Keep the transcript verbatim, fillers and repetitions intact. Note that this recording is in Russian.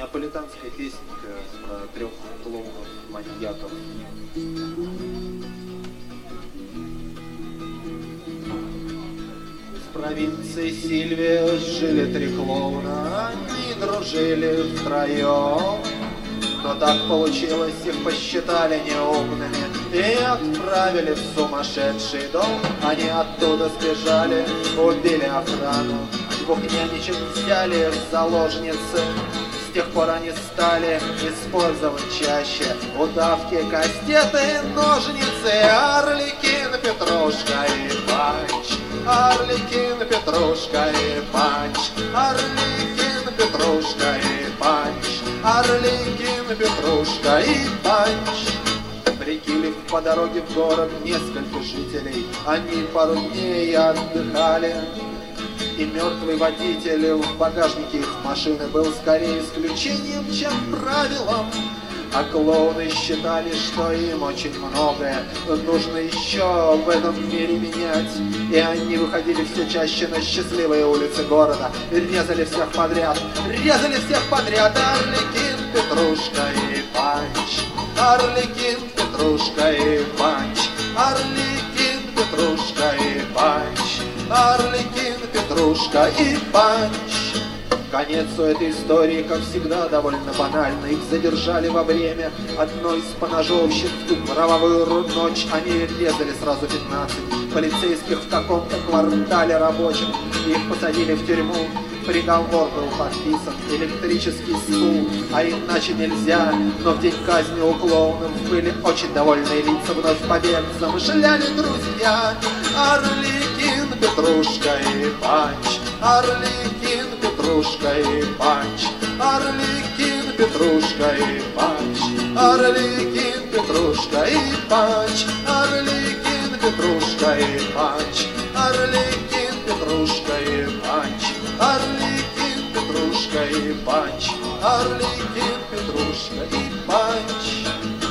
наполитанская песенка про трех клоунов-маньяков. В провинции Сильвия жили три клоуна, они дружили втроем. Но так получилось, их посчитали неумными и отправили в сумасшедший дом. Они оттуда сбежали, убили охрану, двух нянечек взяли в заложницы. С тех пор они стали использовать чаще удавки, кастеты, ножницы. Арлекин, Петрушка и Панч, Арлекин, Петрушка и Панч, Арлекин, Петрушка и Панч, Арлекин, Петрушка и Панч. Прикинув по дороге в город несколько жителей, они пару дней отдыхали. И мертвый водитель в багажнике их машины был скорее исключением, чем правилом. А клоуны считали, что им очень многое нужно еще в этом мире менять. И они выходили все чаще на счастливые улицы города и резали всех подряд, резали всех подряд. Арлекин, Петрушка и Панч, Арлекин, Петрушка и Панч, Арлекин, Петрушка и Панч, Арлекин, Петрушка и Панч. Конец у этой истории, как всегда, довольно банальный. Их задержали во время одной из поножовщин в кровавую ночь. Они резали сразу пятнадцать полицейских в каком-то квартале рабочем. Их посадили в тюрьму. Приговор был подписан, электрический стул, а иначе нельзя. Но в день казни у клоунов были очень довольные лица. Вновь побег замышляли друзья. Арлекин, Петрушка и Панч, Арлекин, Петрушка и Панч, Арлекин, Петрушка и Панч, Арлекин, Петрушка и Панч, Арлекин, Петрушка и Панч, Арлекин, Петрушка и Панч, Арлекин, Петрушка и Панч, Арлекин, Петрушка и Панч.